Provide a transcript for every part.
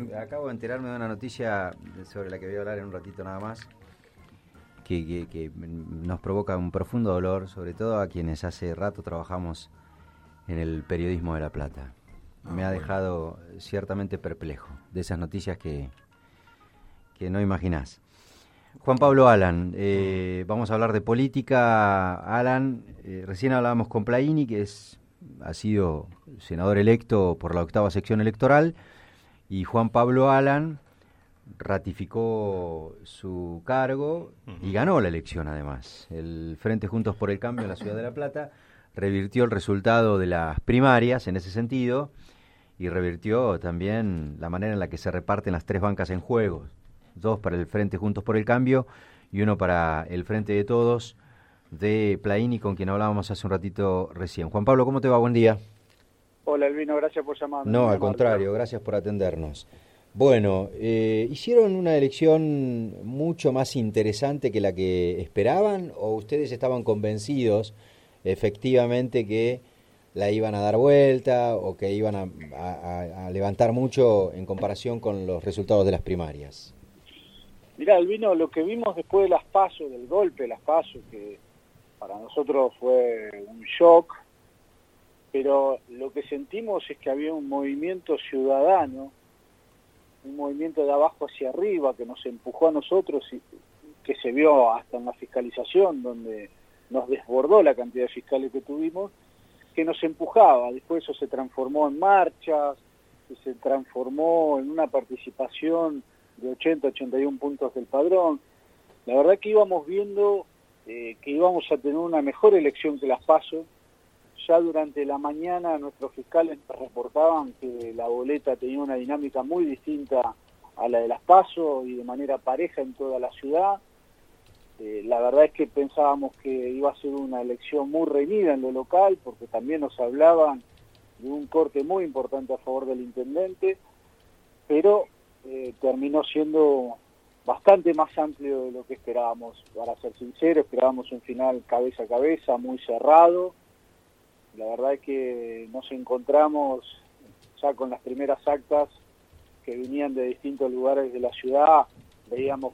acabo de enterarme de una noticia sobre la que voy a hablar en un ratito nada más, que nos provoca un profundo dolor, sobre todo a quienes hace rato trabajamos en el periodismo de La Plata. Me ha dejado ciertamente perplejo de esas noticias que no imaginás. Juan Pablo Alan, vamos a hablar de política. Alan, recién hablábamos con Plaini, que ha sido senador electo por la 8ª sección electoral, y Juan Pablo Alan ratificó su cargo y ganó la elección además. El Frente Juntos por el Cambio en la ciudad de La Plata revirtió el resultado de las primarias en ese sentido y revirtió también la manera en la que se reparten las 3 bancas en juego. 2 para el Frente Juntos por el Cambio y 1 para el Frente de Todos de Plaini, con quien hablábamos hace un ratito recién. Juan Pablo, ¿cómo te va? Buen día. Hola, Elvino, gracias por llamarme. No, al contrario, gracias por atendernos. Bueno, ¿hicieron una elección mucho más interesante que la que esperaban o ustedes estaban convencidos efectivamente que la iban a dar vuelta o que iban a levantar mucho en comparación con los resultados de las primarias? Mirá, Elvino, lo que vimos después de las PASO, del golpe de las PASO, que para nosotros fue un shock, pero lo que sentimos es que había un movimiento ciudadano, un movimiento de abajo hacia arriba que nos empujó a nosotros y que se vio hasta en la fiscalización, donde nos desbordó la cantidad de fiscales que tuvimos, que nos empujaba. Después eso se transformó en marchas, se transformó en una participación de 81 puntos del padrón. La verdad que íbamos viendo que íbamos a tener una mejor elección que las PASO. Ya durante la mañana nuestros fiscales nos reportaban que la boleta tenía una dinámica muy distinta a la de las PASO y de manera pareja en toda la ciudad. La verdad es que pensábamos que iba a ser una elección muy reñida en lo local, porque también nos hablaban de un corte muy importante a favor del intendente, pero terminó siendo bastante más amplio de lo que esperábamos. Para ser sinceros, esperábamos un final cabeza a cabeza, muy cerrado. La verdad es que nos encontramos ya con las primeras actas que venían de distintos lugares de la ciudad. Veíamos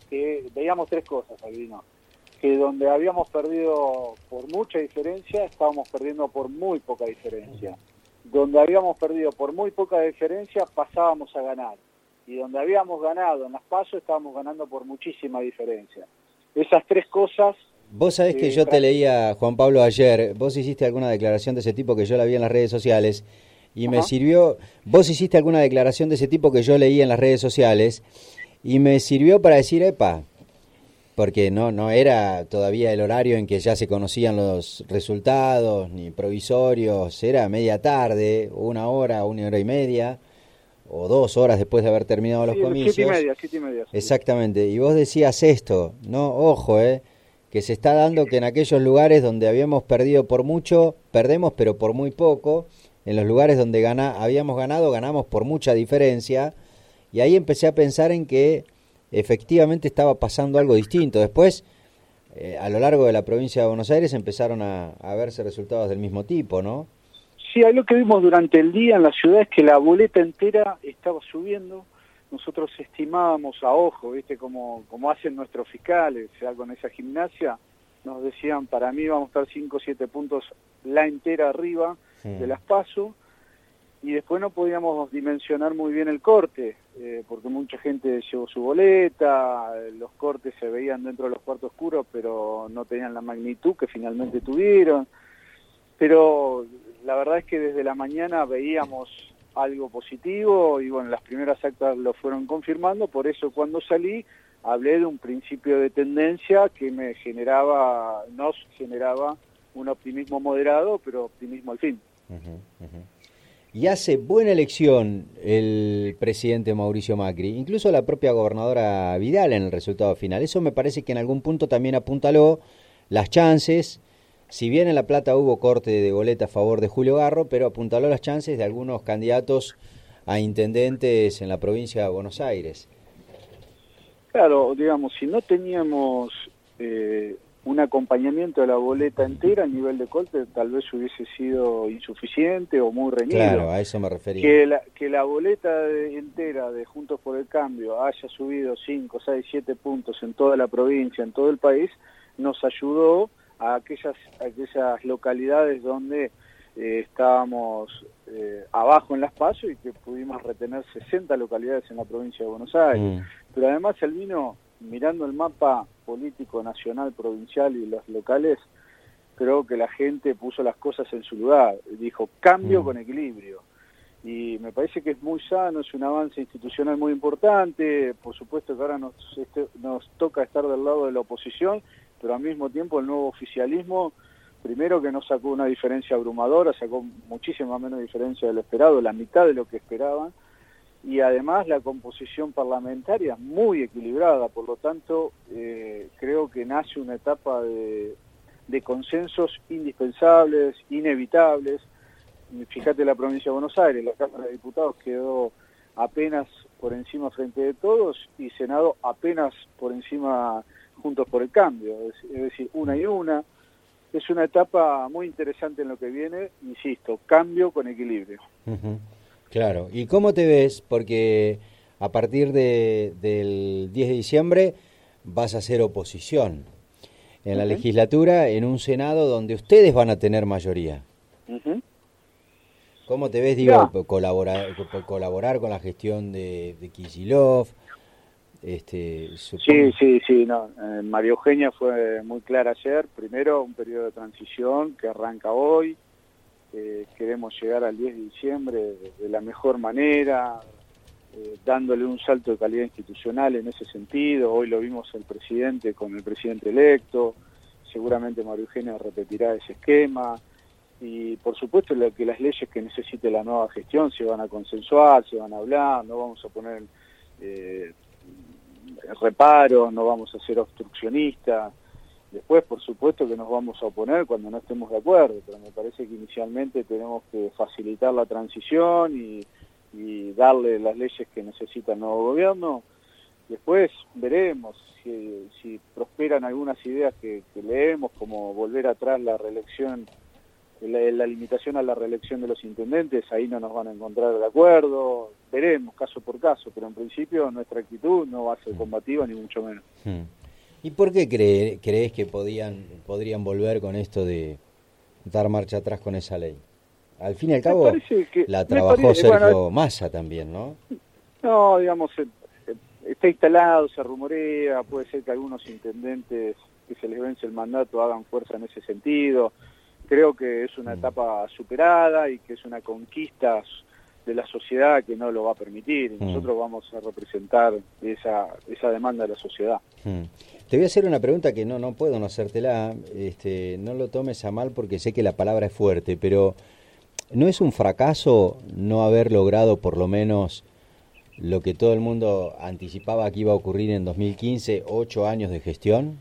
3 cosas, Albino. Que donde habíamos perdido por mucha diferencia, estábamos perdiendo por muy poca diferencia. Donde habíamos perdido por muy poca diferencia, pasábamos a ganar. Y donde habíamos ganado en las PASO, estábamos ganando por muchísima diferencia. Esas 3 cosas... Vos sabés que yo te leía, Juan Pablo, ayer, vos hiciste alguna declaración de ese tipo que yo la vi en las redes sociales y me sirvió, vos hiciste alguna declaración de ese tipo que yo leí en las redes sociales y me sirvió para decir, epa, porque no era todavía el horario en que ya se conocían los resultados, ni provisorios, era media tarde, 1 hora, 1 hora y media, o 2 horas después de haber terminado los comicios. 7:30. Exactamente, y vos decías esto, ojo, que se está dando que en aquellos lugares donde habíamos perdido por mucho, perdemos pero por muy poco, en los lugares donde habíamos ganado, ganamos por mucha diferencia, y ahí empecé a pensar en que efectivamente estaba pasando algo distinto. Después, a lo largo de la provincia de Buenos Aires empezaron a verse resultados del mismo tipo, ¿no? Sí, ahí lo que vimos durante el día en la ciudad es que la boleta entera estaba subiendo. Nosotros estimábamos a ojo, ¿viste? Como hacen nuestros fiscales, ya con esa gimnasia, nos decían, para mí vamos a estar 5 o 7 puntos la entera arriba de las PASO, y después no podíamos dimensionar muy bien el corte, porque mucha gente llevó su boleta, los cortes se veían dentro de los cuartos oscuros, pero no tenían la magnitud que finalmente tuvieron. Pero la verdad es que desde la mañana veíamos algo positivo y bueno, las primeras actas lo fueron confirmando. Por eso cuando salí hablé de un principio de tendencia que nos generaba un optimismo moderado, pero optimismo al fin. Y hace buena elección el presidente Mauricio Macri, incluso la propia gobernadora Vidal en el resultado final. Eso me parece que en algún punto también apuntaló las chances. Si bien en La Plata hubo corte de boleta a favor de Julio Garro, pero apuntaló las chances de algunos candidatos a intendentes en la provincia de Buenos Aires. Claro, digamos, si no teníamos un acompañamiento de la boleta entera a nivel de corte tal vez hubiese sido insuficiente o muy reñido. Claro, a eso me refería. Que la boleta entera de Juntos por el Cambio haya subido 5, 6, 7 puntos en toda la provincia, en todo el país, nos ayudó a aquellas localidades donde estábamos abajo en las PASO y que pudimos retener 60 localidades en la provincia de Buenos Aires. Pero además Albino, mirando el mapa político nacional, provincial y los locales, creo que la gente puso las cosas en su lugar, dijo cambio con equilibrio, y me parece que es muy sano, es un avance institucional muy importante. Por supuesto que ahora nos toca estar del lado de la oposición, pero al mismo tiempo el nuevo oficialismo, primero que no sacó una diferencia abrumadora, sacó muchísima menos diferencia de lo esperado, la mitad de lo que esperaban, y además la composición parlamentaria muy equilibrada. Por lo tanto, creo que nace una etapa de consensos indispensables, inevitables. Fíjate la provincia de Buenos Aires, la Cámara de Diputados quedó apenas por encima Frente de Todos y Senado apenas por encima Juntos por el Cambio, es decir, una y una. Es una etapa muy interesante en lo que viene, insisto, cambio con equilibrio. Claro, ¿y cómo te ves? Porque a partir del 10 de diciembre vas a ser oposición en la legislatura, en un Senado donde ustedes van a tener mayoría. ¿Cómo te ves, digo, colaborar con la gestión de Kicillof? Sí, no. María Eugenia fue muy clara ayer. Primero, un periodo de transición que arranca hoy. Queremos llegar al 10 de diciembre de la mejor manera, dándole un salto de calidad institucional en ese sentido. Hoy lo vimos el presidente con el presidente electo. Seguramente María Eugenia repetirá ese esquema. Y por supuesto que las leyes que necesite la nueva gestión se van a consensuar, se van a hablar, no vamos a poner reparos, no vamos a ser obstruccionistas. Después, por supuesto que nos vamos a oponer cuando no estemos de acuerdo, pero me parece que inicialmente tenemos que facilitar la transición y darle las leyes que necesita el nuevo gobierno. Después veremos si prosperan algunas ideas que leemos, como volver atrás la reelección, la limitación a la reelección de los intendentes. Ahí no nos van a encontrar de acuerdo, veremos caso por caso, pero en principio nuestra actitud no va a ser combativa ni mucho menos. ¿Y por qué crees que podrían volver con esto de dar marcha atrás con esa ley? Al fin y al cabo la trabajó Sergio Massa también, ¿no? No, digamos, está instalado, se rumorea, puede ser que algunos intendentes que se les vence el mandato hagan fuerza en ese sentido. Creo que es una etapa superada y que es una conquista de la sociedad que no lo va a permitir. Nosotros vamos a representar esa demanda de la sociedad. Te voy a hacer una pregunta que no puedo no hacértela. No lo tomes a mal porque sé que la palabra es fuerte, pero ¿no es un fracaso no haber logrado por lo menos lo que todo el mundo anticipaba que iba a ocurrir en 2015, 8 años de gestión?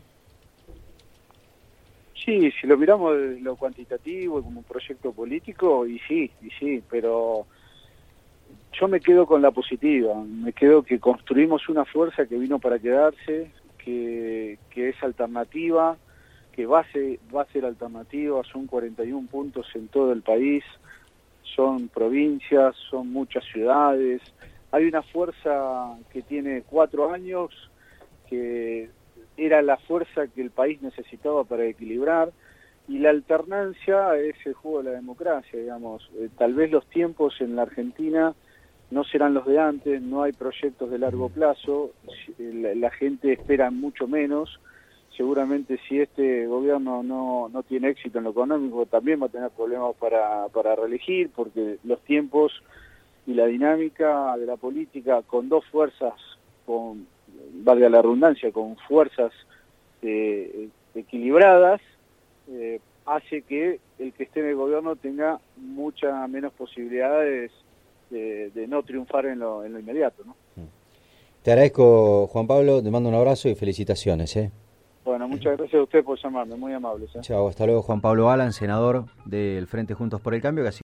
Sí, si lo miramos de lo cuantitativo como un proyecto político, y sí, pero yo me quedo con la positiva, me quedo que construimos una fuerza que vino para quedarse, que es alternativa, que va a ser alternativa. Son 41 puntos en todo el país, son provincias, son muchas ciudades. Hay una fuerza que tiene 4 años, que era la fuerza que el país necesitaba para equilibrar, y la alternancia es el juego de la democracia, digamos. Tal vez los tiempos en la Argentina no serán los de antes, no hay proyectos de largo plazo, la gente espera mucho menos. Seguramente si este gobierno no tiene éxito en lo económico, también va a tener problemas para reelegir, porque los tiempos y la dinámica de la política con dos fuerzas, valga la redundancia, con fuerzas equilibradas, hace que el que esté en el gobierno tenga muchas menos posibilidades de no triunfar en lo inmediato, ¿no? Te agradezco, Juan Pablo, te mando un abrazo y felicitaciones. Bueno, muchas gracias a usted por llamarme, muy amables. Chao, hasta luego. Juan Pablo Alan, senador del Frente Juntos por el Cambio, que